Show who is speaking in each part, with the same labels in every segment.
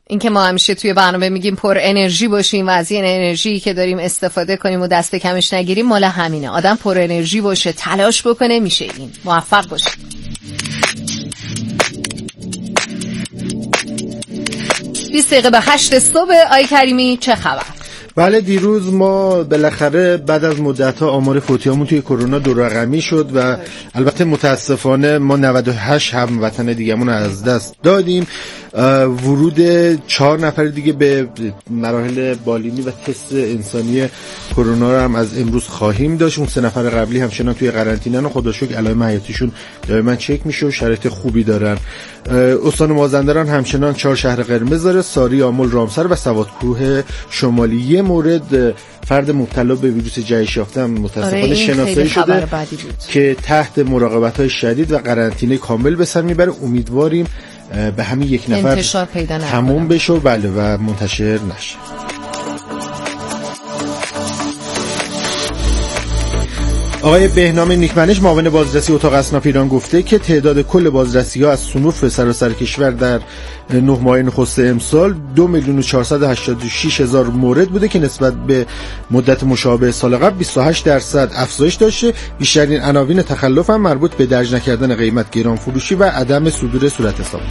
Speaker 1: اینکه ما همیشه توی برنامه میگیم پر انرژی باشیم و از این انرژی که داریم استفاده کنیم و دست کمش نگیریم، مال همینه. آدم پر انرژی باشه، تلاش بکنه، میشه این. موفق باشه. 20 دقیقه به 8 صبح. آی کریمی چه خبر؟
Speaker 2: بله، دیروز ما بالاخره بعد از مدت‌ها آمار فوتیامون توی کرونا 2 رقمی شد و البته متاسفانه ما 98 هموطن دیگه‌مون از دست دادیم. ورود 4 نفر دیگه به مراحل بالینی و تست انسانی کرونا رو هم از امروز خواهیم داشت. اون 3 نفر قبلی همچنان توی قرنطینه‌ن و خدا شکر علائم حیاتیشون دائما چک میشه و شرایط خوبی دارن. استان مازندران همچنان 4 شهر قرمز داره: ساری، آمل، رامسر و سوادکوه شمالی. یه مورد فرد مبتلا به ویروس جهش یافته هم متاسفانه شناسایی شده که تحت مراقبت‌های شدید و قرنطینه کامل به سر میبره. امیدواریم به همین یک نفر
Speaker 1: انتشار پیدا نکنه،
Speaker 2: تموم بشه و منتشر نشه. آقای بهنام نیکمنش معاون بازرسی اتاق اصناف ایران گفته که تعداد کل بازرسی‌ها از صنوف سراسر کشور در 9 ماه نخست امسال 2,486,000 مورد بوده که نسبت به مدت مشابه سال قبل 28% افزایش داشته. بیشترین عناوین تخلف هم مربوط به درج نکردن قیمت، گران فروشی و عدم صدور صورت حساب.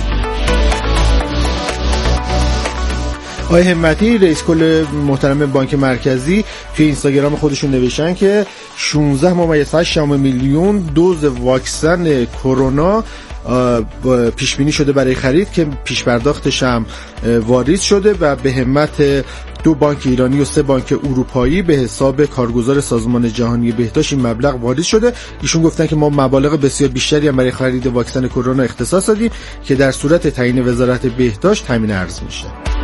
Speaker 2: آقای همتی رئیس کل محترم بانک مرکزی توی اینستاگرام خودشون نوشتن که 16.8 میلیون دوز واکسن کرونا پیش بینی شده برای خرید که پیش پرداختش هم واریز شده و به همت 2 بانک ایرانی و 3 بانک اروپایی به حساب کارگزار سازمان جهانی بهداشت این مبلغ واریز شده. ایشون گفتن که ما مبالغ بسیار بیشتری هم برای خرید واکسن کرونا اختصاص دادیم که در صورت تعیین وزارت بهداشت تامین ارز میشه.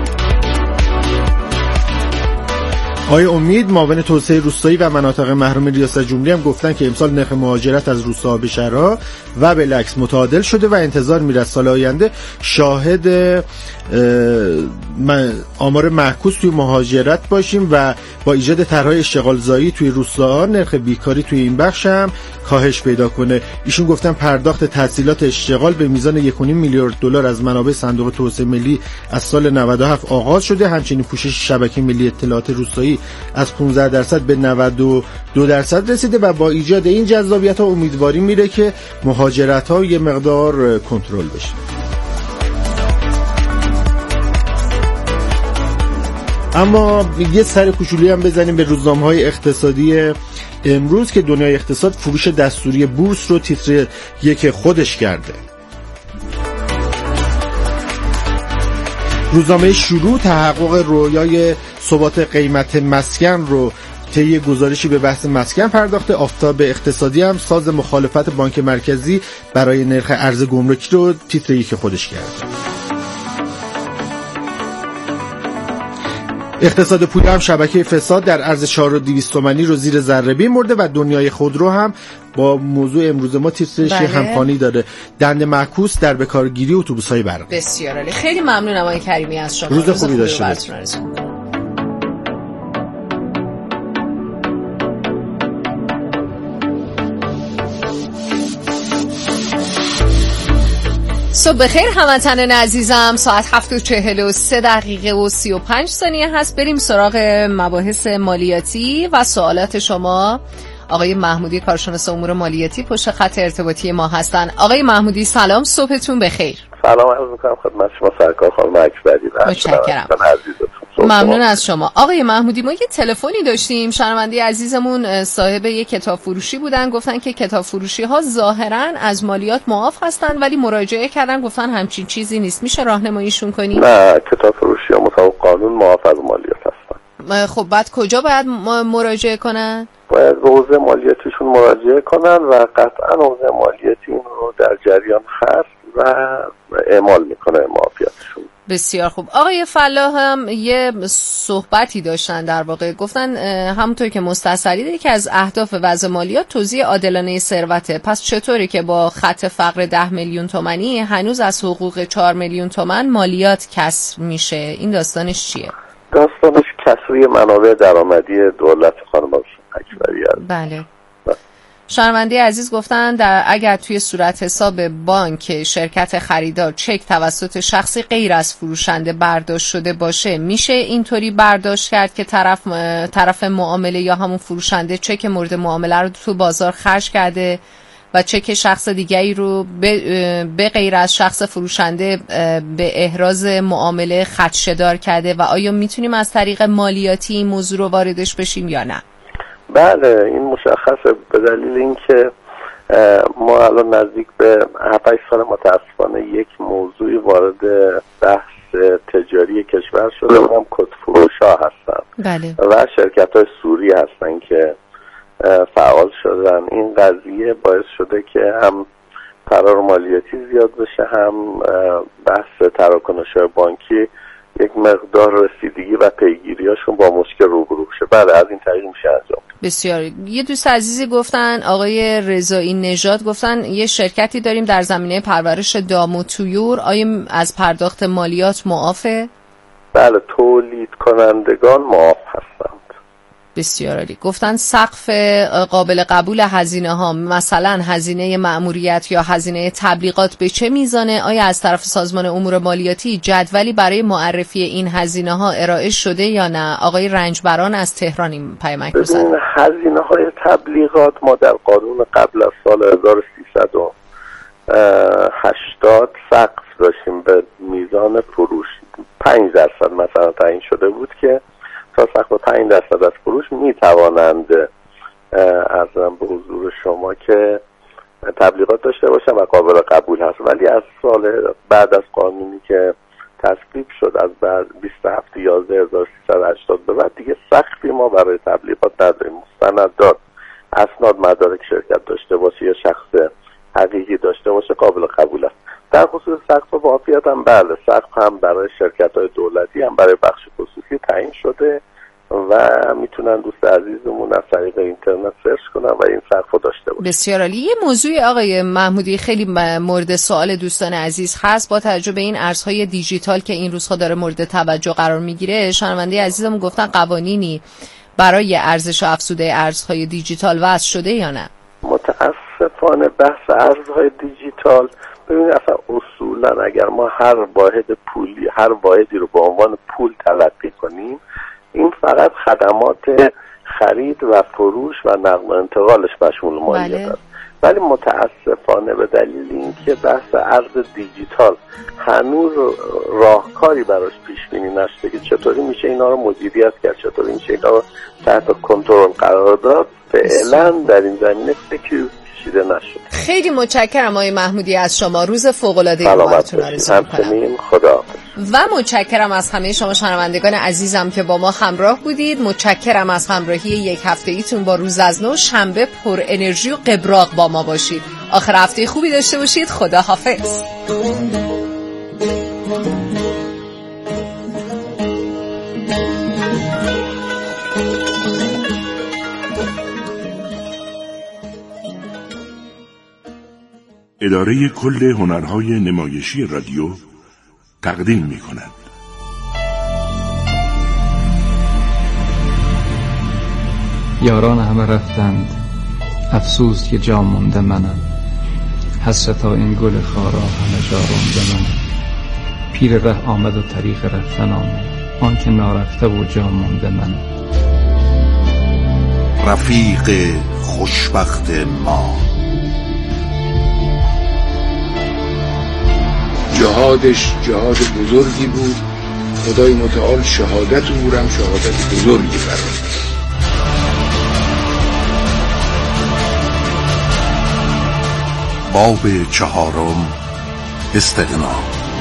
Speaker 2: آقای امید معاون توسعه روستایی و مناطق محروم ریاست جمهوری هم گفتن که امسال نرخ مهاجرت از روستاها به شهرها و بالعکس متعادل شده و انتظار میره سال آینده شاهد آمار معکوس توی مهاجرت باشیم و با ایجاد طرح‌های اشتغال زایی توی روستاها نرخ بیکاری توی این بخش هم کاهش پیدا کنه. ایشون گفتن پرداخت تسهیلات اشتغال به میزان 1.5 میلیارد دلار از منابع صندوق توسعه ملی از سال 97 آغاز شده. همچنین پوشش شبکه ملی اطلاعات روستایی از 15% به 92% رسیده و با ایجاد این جذابیت‌ها امیدواری میره که مهاجرت‌ها یه مقدار کنترل بشه. اما یه سر کوچولی هم بزنیم به روزنامه‌های اقتصادی امروز که دنیای اقتصاد فروش دستوری بورس رو تیتر 1 خودش کرده. روزنامه شروع تحقق رویای ثبات قیمت مسکن رو طی گزارشی به بحث مسکن پرداخته. آفتاب اقتصادی هم ساز مخالفت بانک مرکزی برای نرخ ارز گمرکی رو تیتر 1 خودش کرده. اقتصاد پولی هم شبکه فساد در ارز 4,200 تومانی رو زیر ذره‌بین برده و دنیای خودرو هم با موضوع امروز ما تیترش همخوانی داره. دند معکوس در بکارگیری اتوبوس‌های برقی.
Speaker 1: بسیار عالی. خیلی ممنونم آقای کریمی از شما.
Speaker 2: روز خوبی داشته باشید.
Speaker 1: صبح بخیر هموطنان عزیزم. ساعت 7:43 دقیقه و 35 ثانیه هست. بریم سراغ مباحث مالیاتی و سوالات شما. آقای محمودی کارشناس امور مالیاتی پشت خط ارتباطی ما هستن. آقای محمودی سلام، صبحتون بخیر.
Speaker 3: سلام عرض می‌کنم خدمت شما سرکار خانم اکبری.
Speaker 1: متشکرم. ممنون از شما. آقای محمودی ما یه تلفنی داشتیم، شنونده عزیزمون صاحب یه کتاب فروشی بودن، گفتن که کتاب فروشی ها ظاهرا از مالیات معاف هستن ولی مراجعه کردن گفتن همچین چیزی نیست. میشه راهنماییشون کنی؟
Speaker 3: نه، کتاب فروشی ها مطابق قانون معاف از مالیات هستن.
Speaker 1: خب بعد کجا باید مراجعه کنن؟
Speaker 3: باید به حوزه مالیاتیشون مراجعه کنن و قطعا حوزه مالیاتی اون رو در جریان خرج و اعمال میکنه معافیتشون.
Speaker 1: بسیار خوب. آقای فلاح هم یه صحبتی داشتن، در واقع گفتن همونطور که مستحضری دیدی که از اهداف وضع مالیات توزیع عادلانه ثروته، پس چطوری که با خط فقر 10 میلیون تومانی هنوز از حقوق 4 میلیون تومان مالیات کسر میشه؟ این داستانش چیه؟
Speaker 3: داستانش کسری منابع درآمدی دولت خانم اکبری است.
Speaker 1: بله. شنونده عزیز گفتن اگر توی صورت حساب بانک شرکت خریدار چک توسط شخصی غیر از فروشنده برداشت شده باشه، میشه اینطوری برداشت کرد که طرف معامله یا همون فروشنده چک مورد معامله رو تو بازار خرج کرده و چک شخص دیگری رو به غیر از شخص فروشنده به احراز معامله خدشه‌دار کرده و آیا میتونیم از طریق مالیاتی این موضوع رو واردش بشیم یا نه؟
Speaker 3: بله، این مشخصه به دلیل اینکه ما الان نزدیک به 7-8 سال متاسفانه یک موضوعی وارد بحث تجاری کشور شده و هم کدفروش‌ها هستن.
Speaker 1: بله.
Speaker 3: و شرکت‌های سوری هستن که فعال شدن. این قضیه باعث شده که هم فرار مالیاتی زیاد بشه، هم بحث تراکنش‌های بانکی یک مقدار رسیدگی و پیگیریاشون با مشکل روبرو شه. بله، از این طریق میشه انجام.
Speaker 1: بسیار. یه دوست عزیزی گفتن، آقای رضایی نژاد گفتن یه شرکتی داریم در زمینه پرورش دام و طیور، آیا از پرداخت مالیات معافه؟
Speaker 3: بله، تولید کنندگان معاف هستند.
Speaker 1: بسیار عالی. گفتن سقف قابل قبول هزینه ها، مثلا هزینه مأموریت یا هزینه تبلیغات به چه میزانه؟ آیا از طرف سازمان امور مالیاتی جدولی برای معرفی این هزینه ها ارائه شده یا نه؟ آقای رنجبران از تهران این پیامک گذاشتن.
Speaker 3: هزینه های تبلیغات ما در قانون قبل از سال 1380 سقف داشتیم به میزان فروش 5% مثلا تعیین شده بود که تا سقف 5% از فروش میتوانند ارزم به حضور شما که تبلیغات داشته باشن و قابل قبول هست. ولی از سال بعد از قانونی که تصویب شد از بعد 27/11/1380 به بعد دیگه سقفی ما برای تبلیغات نداریم. مستندات، اسناد، مدارک شرکت داشته باشه یا شخص حقیقی داشته باشه قابل قبول است. در خصوص سقف معافیت هم بله، سقف هم برای شرکت‌های دولتی هم برای بخش خصوصی تعیین شده و میتونن دوست عزیزمون از طریق اینترنت سرچ کنن و این سقف رو داشته باشن.
Speaker 1: بسیار عالی. یه موضوع آقای محمودی خیلی مورد سوال دوستان عزیز هست، با توجه به این ارزهای دیجیتال که این روزها داره مورد توجه قرار میگیره، شنونده عزیزمون گفتن قوانینی برای ارزش افزوده ارزهای دیجیتال وضع شده یا نه؟
Speaker 3: متاسفانه بحث ارزهای دیجیتال، ببینید اصلا اصولا اگر ما هر واحدی رو به عنوان پول تلقی کنیم، این فقط خدمات خرید و فروش و نقل و انتقالش مشمول مالیات است. ولی متاسفانه به دلیل اینکه بحث ارز دیجیتال هنوز راهکاری براش پیش بینی نشده که چطوری میشه اینا رو مدیریت کرد، چطوری میشه اینا رو تحت کنترل قرار داد، فعلا در این زمینه فکری کشیده نشد.
Speaker 1: خیلی متشکرم آقای محمودی از شما. روز فوق‌العاده براتون آرزو می‌کنم.
Speaker 3: خداحافظ.
Speaker 1: و متشکرم از همه شما شنوندگان عزیزم که با ما همراه بودید. متشکرم از همراهی یک هفته‌ایتون با روز از نو. شنبه پر انرژی و قبراق با ما باشید. آخر هفته خوبی داشته باشید. خداحافظ.
Speaker 4: اداره کل هنرهای نمایشی رادیو تقدیم می‌کند.
Speaker 5: یاران همه رفتند، افسوس که جا مونده منم. حسرتا این گل خارا همه جا رونده منم. پیر ره آمد و طریق رفتن آمد، آن که نارفته و جا مونده منم.
Speaker 6: رفیق خوشبخت ما،
Speaker 7: جهادش جهاد بزرگی بود. خدای متعال شهادت او هم شهادت بزرگی فرمود.
Speaker 6: باب 4 استغنا.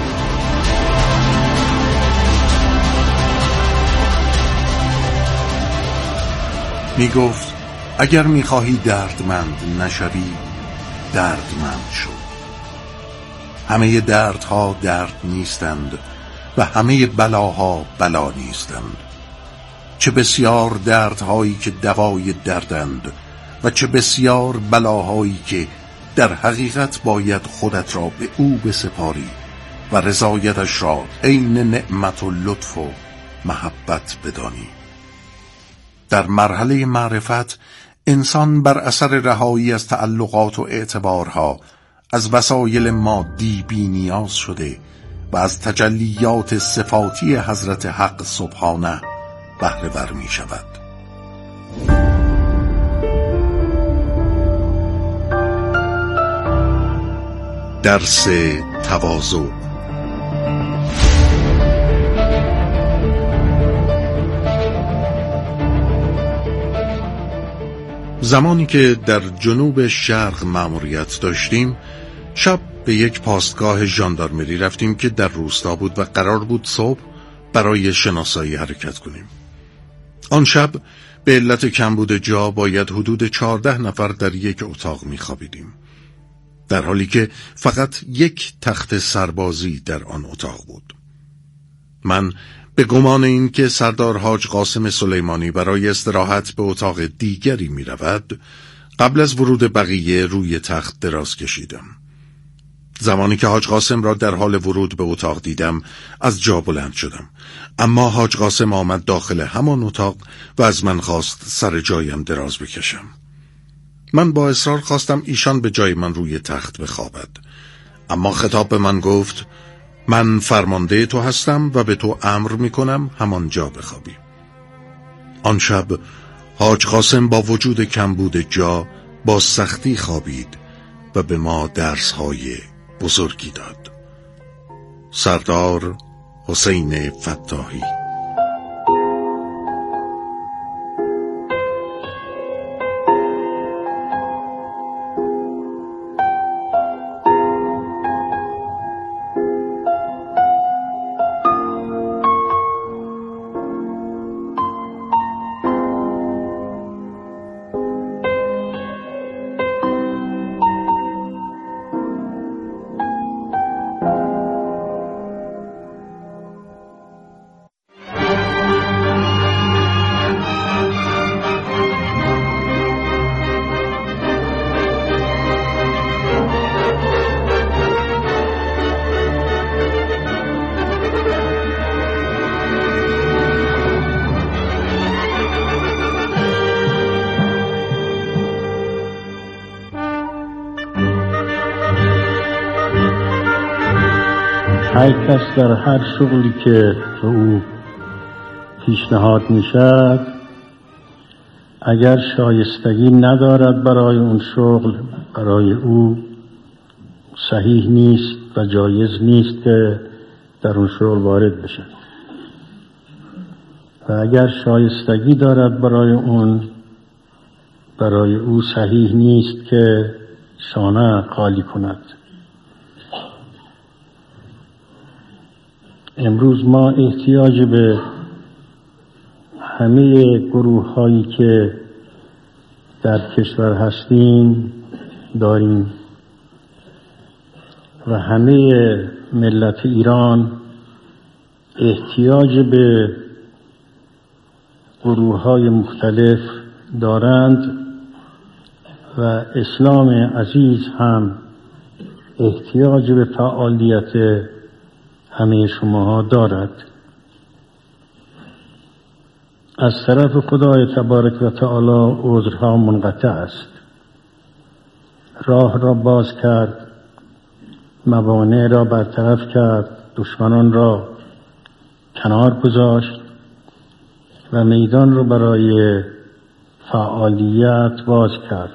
Speaker 6: می گفت اگر می خواهی دردمند نشوی، دردمند شو. همه دردها درد نیستند و همه بلاها بلا نیستند. چه بسیار دردهایی که دوای دردند و چه بسیار بلاهایی که در حقیقت باید خودت را به او بسپاری و رضایتش را عین نعمت و لطف و محبت بدانی. در مرحله معرفت انسان بر اثر رهایی از تعلقات و اعتبارها از وسایل مادی بی نیاز شده و از تجلیات صفاتی حضرت حق سبحانه بهره ور می شود. درس تواضع. زمانی که در جنوب شرق مأموریت داشتیم، شب به یک پاستگاه ژاندارمری رفتیم که در روستا بود و قرار بود صبح برای شناسایی حرکت کنیم. آن شب به علت کمبود جا باید حدود 14 نفر در یک اتاق می‌خوابیدیم، در حالی که فقط یک تخت سربازی در آن اتاق بود. من به گمان این که سردار حاج قاسم سلیمانی برای استراحت به اتاق دیگری می رود، قبل از ورود بقیه روی تخت دراز کشیدم. زمانی که حاج قاسم را در حال ورود به اتاق دیدم، از جا بلند شدم، اما حاج قاسم آمد داخل همان اتاق و از من خواست سر جایم دراز بکشم. من با اصرار خواستم ایشان به جای من روی تخت بخوابد، اما خطاب به من گفت: من فرمانده تو هستم و به تو امر میکنم همانجا بخوابی. آن شب حاج قاسم با وجود کمبود جا با سختی خوابید و به ما درس‌های بزرگی داد. سردار حسین فتاحی.
Speaker 8: هر کس در هر شغلی که به او پیشنهاد میشد، اگر شایستگی ندارد برای اون شغل، برای او صحیح نیست و جایز نیست که در اون شغل وارد بشد. و اگر شایستگی دارد برای اون، برای او صحیح نیست که شانه خالی کند. امروز ما احتیاج به همه گروه هایی که در کشور هستیم داریم و همه ملت ایران احتیاج به گروه های مختلف دارند و اسلام عزیز هم احتیاج به فعالیت همه شماها دارد. از طرف خدای تبارک و تعالی عذرها منقطع است. راه را باز کرد، موانع را برطرف کرد، دشمنان را کنار گذاشت و میدان را برای فعالیت باز کرد.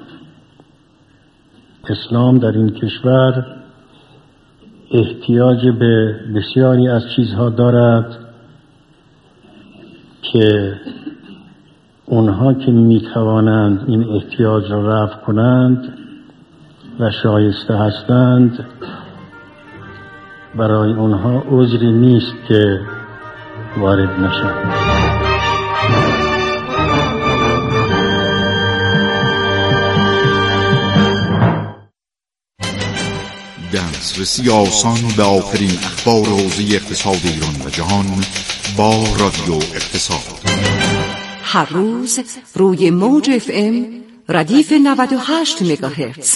Speaker 8: اسلام در این کشور احتیاج به بسیاری از چیزها دارد که اونها که میتوانند این احتیاج را رفع کنند و شایسته هستند، برای اونها عذری نیست که وارد نشند.
Speaker 9: دسترسی آسان به آخرین اخبار حوزه اقتصاد ایران و جهان با رادیو اقتصاد.
Speaker 10: هر روز روی موج FM ردیف 98 مگاهرتز.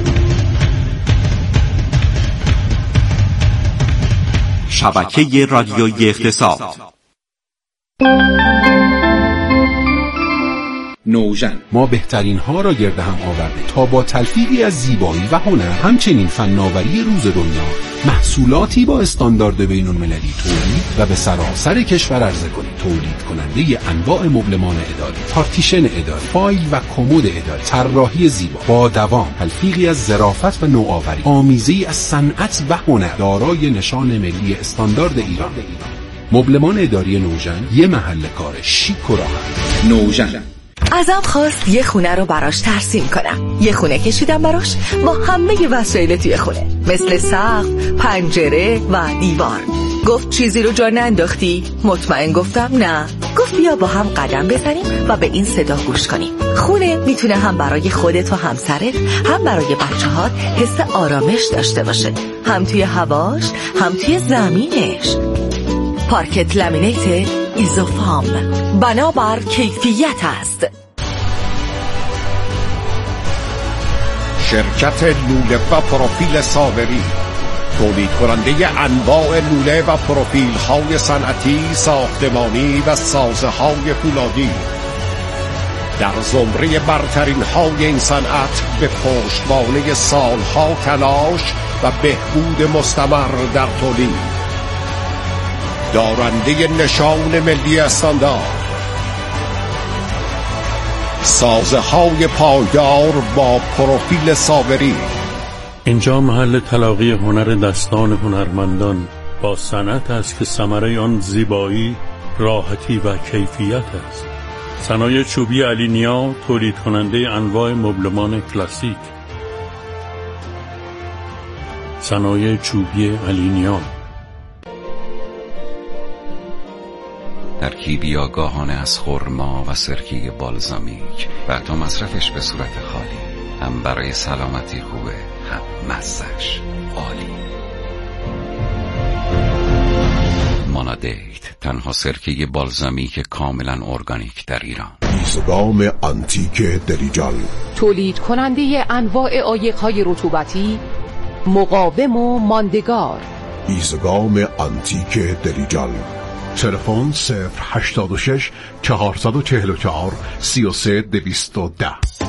Speaker 11: شبکه رادیویی اقتصاد.
Speaker 12: نوژن.
Speaker 13: ما بهترین ها را گرد هم آورده تا با تلفیقی از زیبایی و هنر همچنین فناوری روز دنیا محصولاتی با استاندارد بین‌المللی تولید و به سراسر کشور عرضه کنیم. تولید کننده انواع مبلمان اداری، پارتیشن اداری، فایل و کمد اداری، طراحی زیبا با دوام، تلفیقی از ظرافت و نوآوری، آمیزه‌ای از صنعت و هنر، دارای نشان ملی استاندارد ایران. مبلمان اداری نوژن یه محل کار شیک و راحت.
Speaker 12: نوژن.
Speaker 14: ازم خواست یه خونه رو براش ترسیم کنم. یه خونه کشیدم براش با همه وسایل توی خونه، مثل سقف، پنجره و دیوار. گفت چیزی رو جا ننداختی؟ مطمئن گفتم نه. گفت بیا با هم قدم بزنیم و به این صدا گوش کنیم. خونه میتونه هم برای خودت و همسرت، هم برای بچه‌هات حس آرامش داشته باشه، هم توی هواش، هم توی زمینش. پارکت لامینیت ایزوفام، بنابر کیفیت است.
Speaker 15: شرکت لوله و پروفیل صابری، تولید کننده انواع لوله و پروفیل های صنعتی، ساختمانی و سازه های فولادی، در زمره برترین های این صنعت به پشتوانه سالها تلاش و بهبود مستمر در تولید، دارنده نشان ملی استاندارد، سازه های پایدار با پروفیل صابری.
Speaker 8: اینجا محل تلاقی هنر دستان هنرمندان با صنعت است که ثمره آن زیبایی، راحتی و کیفیت است. صنایع چوبی علی نیا، تولید کننده انواع مبلمان کلاسیک. صنایع چوبی علی نیا.
Speaker 16: ترکیبی آگاهانه از خرما و سرکه بالزامیک و تا مصرفش به صورت خالی هم برای سلامتی خوبه، هم مزه‌اش عالی. مونادیت، تنها سرکه بالزامیک کاملا ارگانیک در ایران.
Speaker 17: ایزوگام آنتیک دریجال، تولید کننده انواع عایق‌های رطوبتی، مقاوم و ماندگار. ایزوگام آنتیک دریجال. تلفن 086 444 33 210.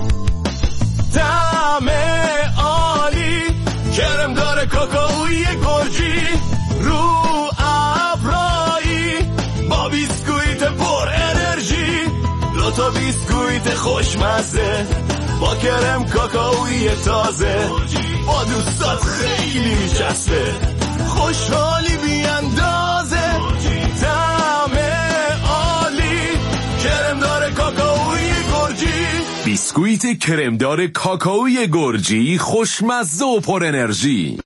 Speaker 18: طعم عالی، کرم داره کاکائوی گرجی، رو ابرایی با بیسکویت پر انرژی، دوتا بیسکویت خوشمزه با کرم کاکائوی تازه، با دوستات خیلی میچسبه، خوشحالی بیاندازه. طعم عالی، کرمدار کاکائوی گرجی، بیسکویت کرمدار کاکائوی گرجی، خوشمزه و پر انرژی.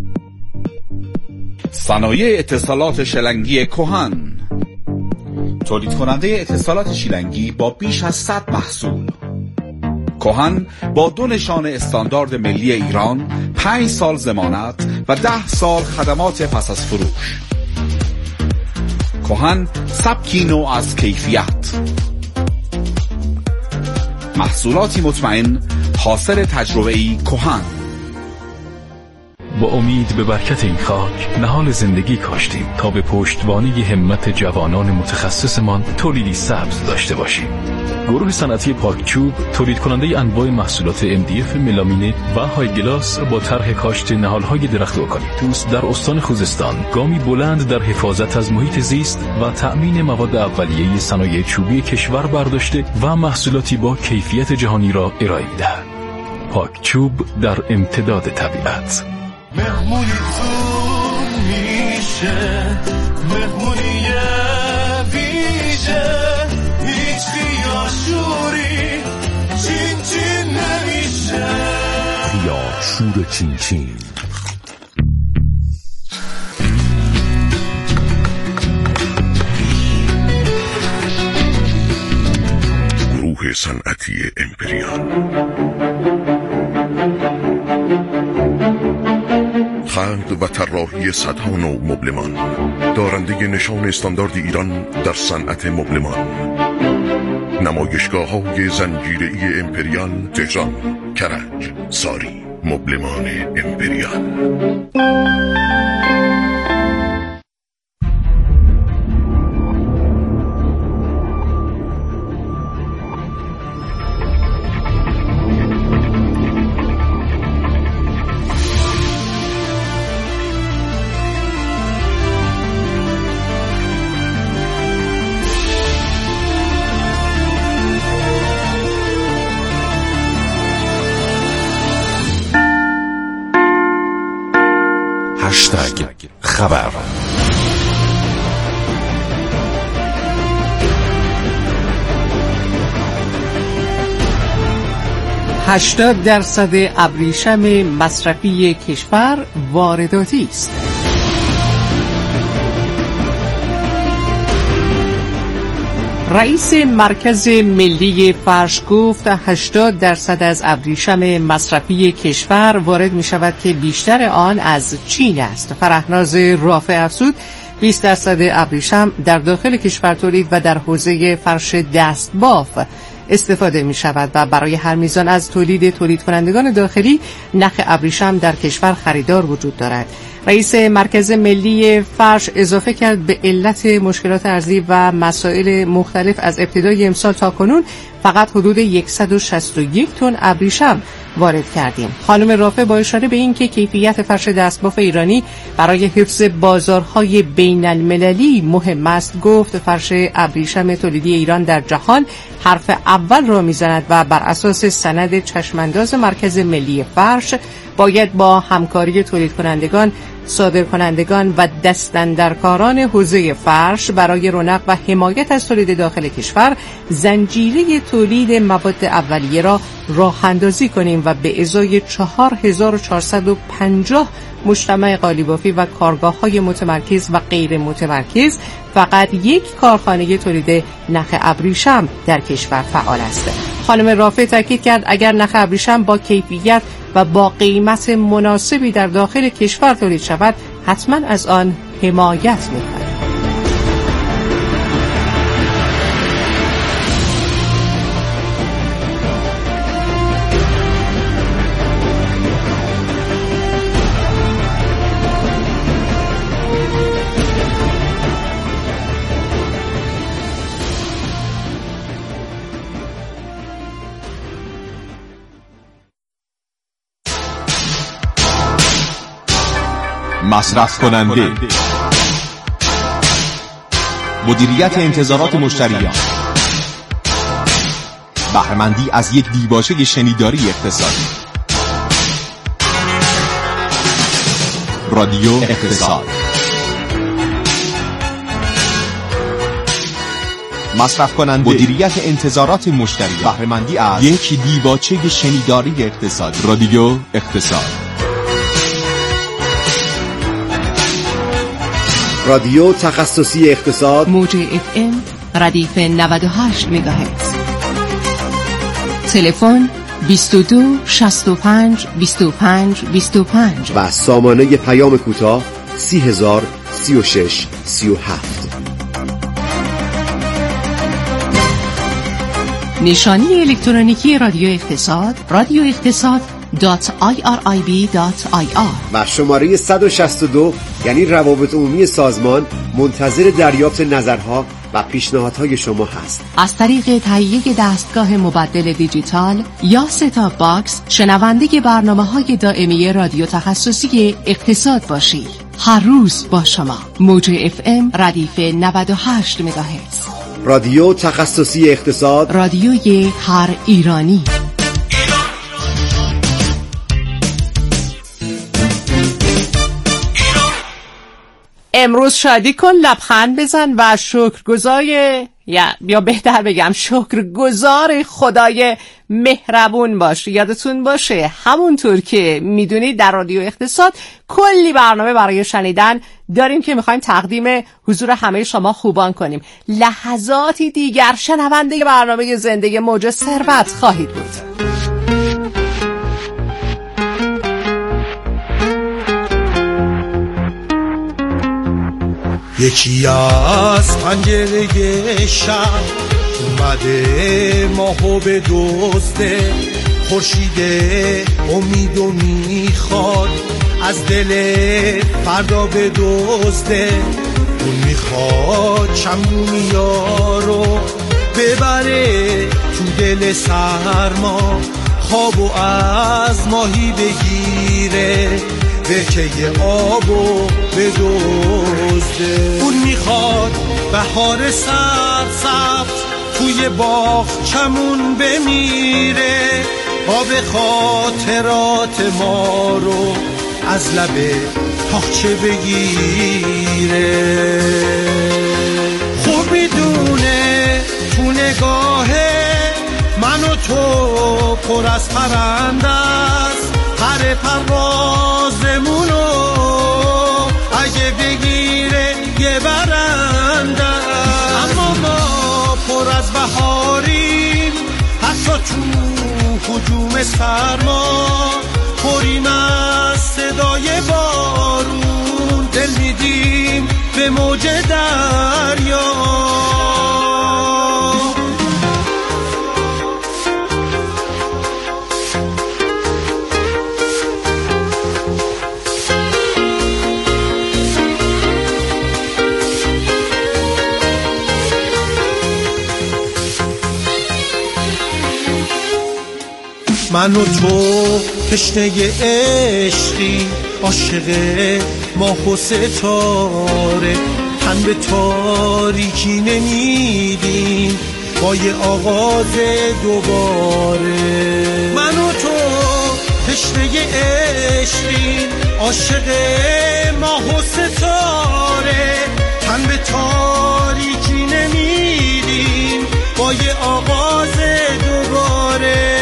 Speaker 12: صنایع اتصالات شلنگی کهن، تولید کننده اتصالات شلنگی با بیش از 100 محصول. کهن با 2 نشان استاندارد ملی ایران، 5 سال ضمانت و 10 سال خدمات پس از فروش. کهن سبکی نوع از کیفیت، محصولاتی مطمئن، حاصل تجربه‌ای کهن.
Speaker 19: با امید به برکت این خاک نهال زندگی کاشتیم تا به پشتوانه همت جوانان متخصصمان تولیدی سبز داشته باشیم. گروه صنعتی پاکچوب، تولید کننده انواع محصولات MDF، ملامینه و های گلاس، با طرح کاشت نهال‌های درخت اوکالیپتوس در استان خوزستان گامی بلند در حفاظت از محیط زیست و تأمین مواد اولیه صنایع چوبی کشور برداشته و محصولاتی با کیفیت جهانی را ارائه می‌دهد. پاکچوب در امتداد طبیعت.
Speaker 18: مهمونی تو میشه، مهمونی ویژه، هیچ خیاشوری چین چین نمیشه.
Speaker 17: خیاشور چین چین.
Speaker 4: گروه صنعتی امپریال، خلق و طراحی صدها نوع مبلمان، دارنده نشان استاندارد ایران در صنعت مبلمان. نمایشگاه‌های زنجیره‌ای امپریال، تهران، کرج، ساری. مبلمان امپریال.
Speaker 20: 80% ابریشم مصرفی کشور وارداتی است. رئیس مرکز ملی فرش گفت 80% از ابریشم مصرفی کشور وارد می شود که بیشتر آن از چین است. فرهناز رافع افزود 20% ابریشم در داخل کشور تولید و در حوزه فرش دستباف استفاده می شود و برای هر میزان از تولید کنندگان داخلی نخ ابریشم در کشور خریدار وجود دارد. رئیس مرکز ملی فرش اضافه کرد به علت مشکلات ارزی و مسائل مختلف از ابتدای امسال تا کنون فقط حدود 161 تن ابریشم وارد کردیم. خانم رافع با اشاره به این که کیفیت فرش دستباف ایرانی برای حفظ بازارهای بین المللی مهم است گفت فرش ابریشم تولیدی ایران در جهان حرف اول را میزند و بر اساس سند چشمانداز مرکز ملی فرش باید با همکاری تولید کنندگان، صادرکنندگان و دستاندرکاران حوزه فرش برای رونق و حمایت از تولید داخل کشور زنجیره تولید مواد اولیه را راه اندازی کنیم و به ازای 4450 مجتمع قالیبافی و کارگاه‌های متمرکز و غیر متمرکز فقط یک کارخانه تولید نخ ابریشم در کشور فعال است. خانم رافع تاکید کرد اگر نخ ابریشم با کیفیت و با قیمت مناسبی در داخل کشور تولید شود حتما از آن حمایت می‌کنیم.
Speaker 11: مصرف کننده، مدیریت انتظارات مشتریان، بهره‌مندی از یک دیباچه شنیداری اقتصادی. رادیو اقتصاد. مصرف کننده، مدیریت انتظارات مشتریان، بهره‌مندی از یک دیباچه شنیداری اقتصادی. رادیو اقتصاد.
Speaker 21: رادیو تخصصی اقتصاد،
Speaker 10: موج FM ردیف 98 مگاهرتز. تلفن 22 65 25 25
Speaker 21: و سامانه پیام کوتاه 30000 36 37.
Speaker 10: نشانی الکترونیکی رادیو اقتصاد radioiqtisad.irib.ir
Speaker 21: و شماره 162 یعنی روابط عمومی سازمان منتظر دریافت نظرها و پیشنهادهای شما هست.
Speaker 10: از طریق تهیه دستگاه مبدل دیجیتال یا ستاپ باکس شنونده برنامه‌های دائمی رادیو تخصصی اقتصاد باشید. هر روز با شما. موج FM ردیف 98 مگاهرتز.
Speaker 21: رادیو تخصصی اقتصاد،
Speaker 10: رادیوی هر ایرانی.
Speaker 20: امروز شادی کن، لبخند بزن و یا بهتر بگم شکرگزار خدای مهربون باش. یادتون باشه همونطور که میدونید در رادیو اقتصاد کلی برنامه برای شنیدن داریم که میخوایم تقدیم حضور همه شما خوبان کنیم. لحظاتی دیگر شنونده برنامه زنده موج ثروت خواهید بود.
Speaker 18: یکی از پنجره شب اومده ماهو به دزده، خورشید امیدو میخواد از دل فردا به دزده. اون میخواد شمعونیارو ببره تو دل سرما، خوابو از ماهی بگیره، برکه آبو بدزده. اون میخواد بهار سبز توی باغچمون بمیره، آب خاطرات ما رو از لب تاقچه بگیره. خوب میدونه تو نگاه من و تو پر از پرنده است پر پروازمونو اگه بگیره یه برنده است. اما ما پر از بهاریم حتی تو هجوم سرما، پریم از صدای بارون، دل میدیم به موج دریا. من و تو تشنه عشقی، عاشق ماه و ستاره، تن به تاریکی نمیدیم با یه آغاز دوباره. من و تو تشنه عشقی، عاشق ماه و ستاره، تن به تاریکی نمیدیم با یه آغاز دوباره.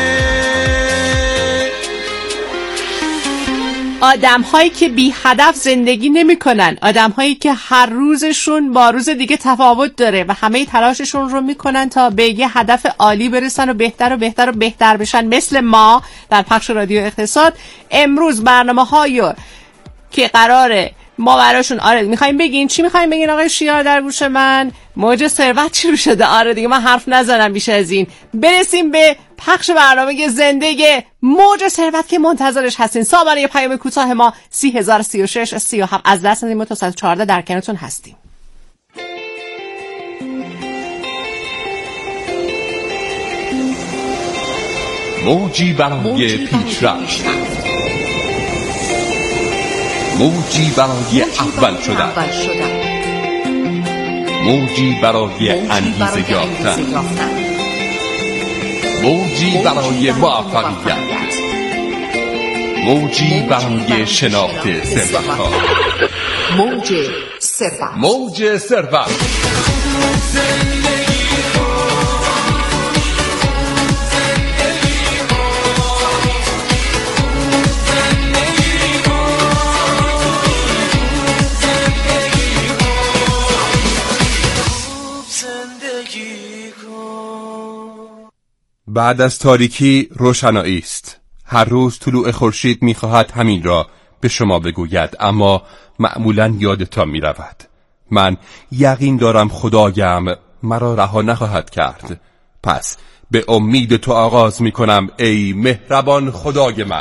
Speaker 20: آدم هایی که بی هدف زندگی نمی کنن، آدم هایی که هر روزشون با روز دیگه تفاوت داره و همه تلاششون رو میکنن تا به یه هدف عالی برسن و بهتر و بهتر و بهتر بشن، مثل ما در پخش رادیو اقتصاد. امروز برنامه هایی که قراره ما براشون، آره میخوایم بگین چی میخوایم بگین آقای شیار در گوش من؟ موج ثروت شروع شده. آره دیگه من حرف نزنم بیش از این. برسیم به پخش برنامه زنده موج ثروت که منتظرش هستین. سامانه یه پیام کوتاه ما 3036 37 از دست ندیم تا ساعت 14 در کنارتون هستیم.
Speaker 11: موجی برای پیشرفت، موجی برای اول شدن، موجی برای انگیزه یافتن، موجی برای موفقیت، موجی برای شناخت ثروت‌ها.
Speaker 14: موج ثروت،
Speaker 11: موج ثروت.
Speaker 2: بعد از تاریکی روشنایی است. هر روز طلوع خورشید می‌خواهد همین را به شما بگوید، اما معمولاً یادتان می‌رود. من یقین دارم خدایم مرا رها نخواهد کرد. پس به امید تو آغاز می‌کنم ای مهربان خدای من.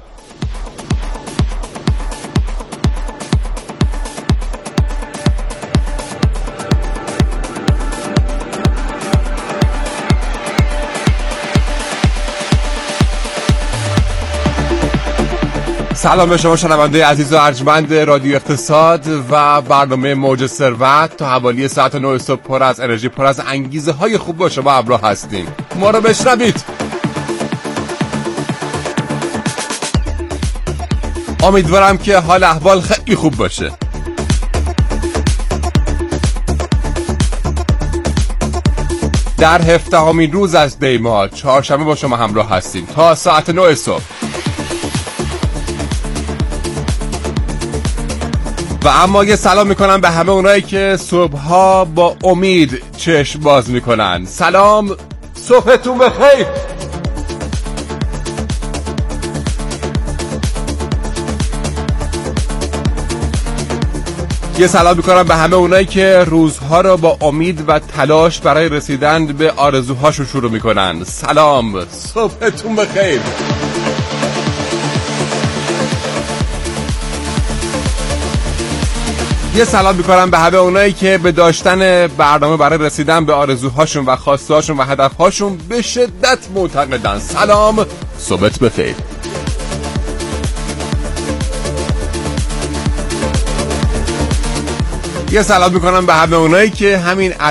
Speaker 2: سلام به شما شنونده عزیز و ارجمند رادیو اقتصاد و برنامه موج ثروت. تا حوالی ساعت 9 صبح پر از انرژی، پر از انگیزه های خوب با شما همراه هستیم. ما رو بشنوید. امیدوارم که حال احوال خیلی خوب باشه. در 17مین روز از دی ماه چهارشنبه با شما همراه هستیم تا ساعت 9 صبح. و اما یه سلام میکنم به همه اونایی که صبحها با امید چشم باز میکنن. سلام، صبحتون بخیر. یه سلام میکنم به همه اونایی که روزها رو با امید و تلاش برای رسیدن به آرزوهاشون شروع میکنن. سلام، صبحتون بخیر. یه سلام میکنم به همه اونایی که به داشتن برنامه برای رسیدن به آرزوهاشون و خواستهاشون و هدفهاشون به شدت معتقدن. سلام، صبحت بخیر. یه سلام میکنم به همه اونایی که همین